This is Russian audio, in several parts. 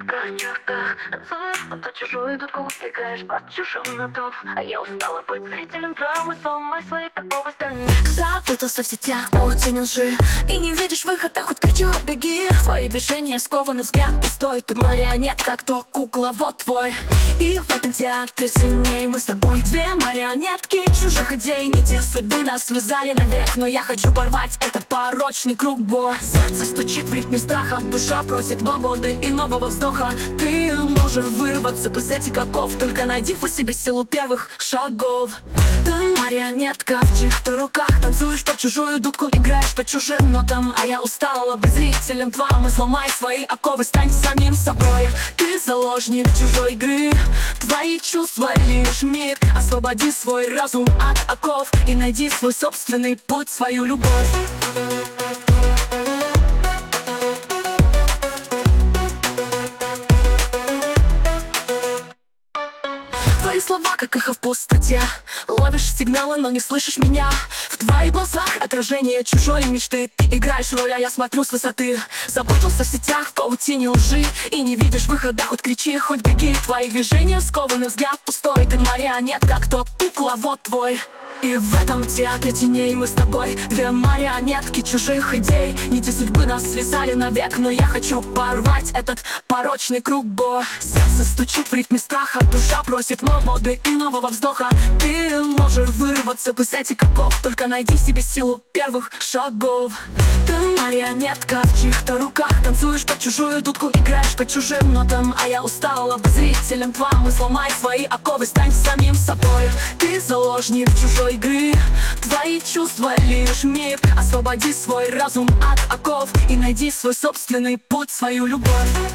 марионетка в чертах. Танцуешь под чужую дудку, играешь под чужим нотов. А я устала быть зрителем драмы, сломай свои такого стороны. Запутался в сетях, паутине лжи, и не видишь выхода, хоть кричу, беги. Твои движения скованы, взгляд пустой. Ты марионетка, кто кукла, вот твой. И в этом театре сильнее мы с тобой. Две марионетки чужих идей, нити судьбы нас связали навек. Но я хочу порвать этот порочный круг, бой. Сердце стучит в ритме страха, душа просит свободы и нового вздоха. Ты можешь вырваться из этих оков, только найди в себе силу первых шагов. Ты марионетка в чьих-то руках, танцуешь под чужую дудку, играешь по чужим нотам. А я устала быть зрителем твоим, сломай свои оковы, стань самим собой. Ты заложник чужой игры, твои чувства лишь миг. Освободи свой разум от оков и найди свой собственный путь, свою любовь. Твои слова, как эхо в пустоте, ловишь сигналы, но не слышишь меня. В твоих глазах отражение чужой мечты. Ты играешь роль, а я смотрю с высоты. Запутался в сетях, в паутине лжи, и не видишь выхода, хоть кричи, хоть беги. Твои движения скованы, взгляд пустой. Ты марионетка, кто кукла, вот твой. И в этом театре теней мы с тобой. Две марионетки чужих идей, нити судьбы нас связали навек. Но я хочу порвать этот порочный круг, бой. Сердце стучит в ритме страха, душа просит свободы и нового вздоха. Ты можешь вырваться из этих оков, только найди в себе силу первых шагов. Ты марионетка в чьих-то руках, танцуешь под чужую дудку, играешь по чужим нотам. А я устала быть зрителем твоим, сломай свои оковы, стань самим собой. Ты заложник чужой игры, твои чувства лишь миг. Освободи свой разум от оков и найди свой собственный путь, свою любовь.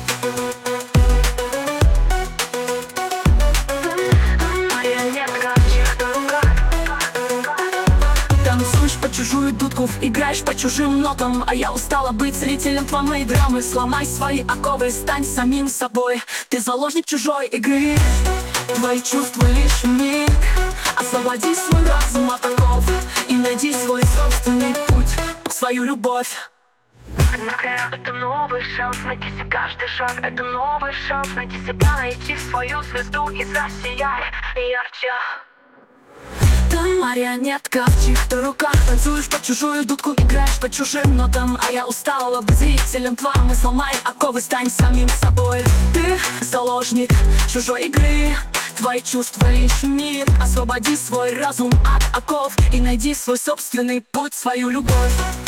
Танцуешь под чужую дудку, играешь по чужим нотам. А я устала быть зрителем твоей драмы, сломай свои оковы, стань самим собой. Ты заложник чужой игры, твои чувства лишь миг. Освободи свой разум от оков и найди свой собственный путь, свою любовь. Это новый шанс найти себе каждый шаг. Это новый шанс найти себя, найти свою звезду и засияй ярче. Ты марионетка в чьих-то руках, танцуешь под чужую дудку, играешь по чужим нотам. А я устала быть зрителем твоим, сломай оковы, стань самим собой. Ты заложник чужой игры, твои чувства лишь миг. Освободи свой разум от оков и найди свой собственный путь, свою любовь.